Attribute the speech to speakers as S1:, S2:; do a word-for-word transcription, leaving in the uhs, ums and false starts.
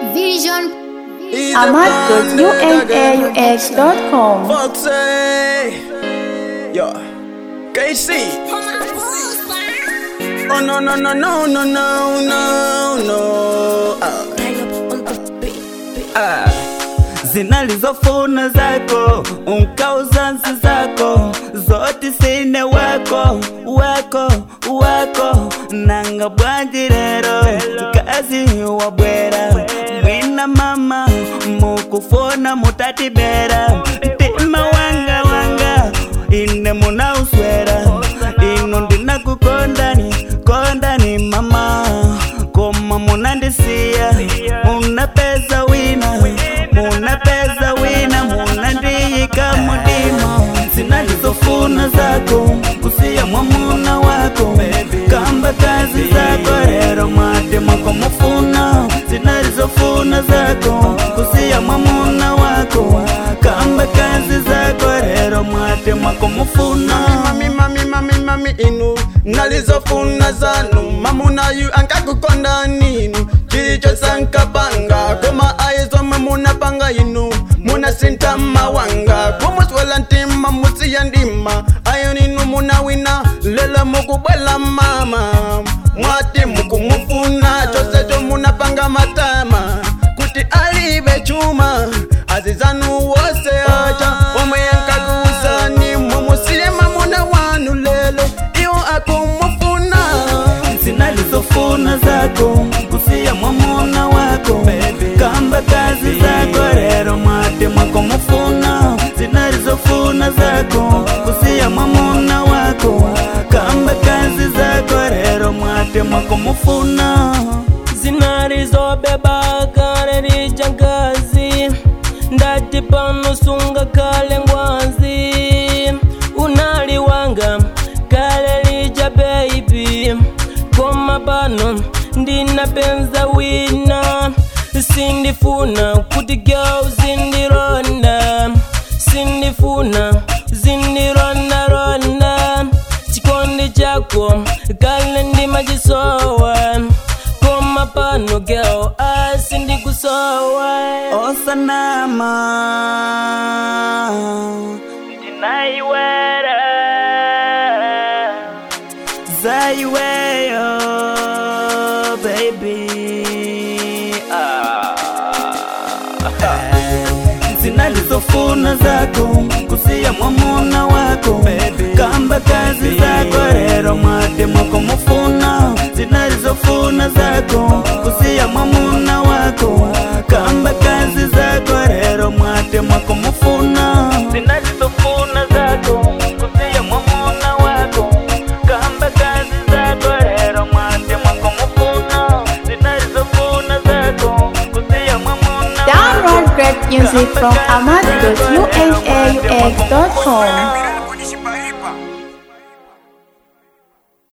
S1: Vision.
S2: ahmad dot unaux dot com.
S3: Foxy, yo, K C. Oh no no no no no no no no. Ah. Ah. Zinalizofuna zako unkauza zako zote sine wako wako wako nanga bwanjirero kazi wabwera mwina mama mukufona mutatibera tima wanga wanga ine muna uswera ino ndina kukondani kondani mama koma munandisia muna pesa wina muna pesa wina muna ndiyika mudimo zinalizofuna zako kusiya mwamuna wako kamba kazi zako rero mwate mwako mufuna zinalizofuna zako kusiya mwamuna wako kamba kazi zako rero mwate mwako mufuna mami mami mami mami inu nalizofuna zanu mamuna yu ankakukonda ninu chicho sankapanga koma aizo mamuna panga inu muna sinta mawanga kumuswela ntima musiya ndima ayo ninu muna wina lela mukubwela mama mwati mukumufuna chosecho muna panga matama kuti alibe chuma azizanu wose acha omwe yankakusani mumusiye mamuna wanu lelo iyo akumufuna zinalizofuna zako kusiya mwamuna wako kamba kazi zako rero mwate mwako mufuna zinalizofuna zako kusiya mwamuna wako kamba kazi zako rero mwate mwako mufuna
S4: zinalizobeba kale lijangazi ndati pano sunga kale ngwanzi unaliwanga kale lija baby koma pano ndina penza wina sindifuna kuti girl zindironda sindifuna zindironda ronda chikondi chako kale ndimachisowa koma pano girl asindikusowa
S3: osanama
S4: ndinaiwera
S3: zaiweyo baby ah. zinalizofuna zako kusiya mwamuna wako kamba kazi zako rero mwate mwako mufuna zinalizofuna zako kusiya mwamuna wako kamba kazi zako rero mwate mwako mufuna zinalizofuna zako kusiya mwamuna wako kamba kazi zako rero mwate mwako mufuna zinalizofuna zako kusiya mwamuna
S2: Download great music from ahmad dot unaux dot com.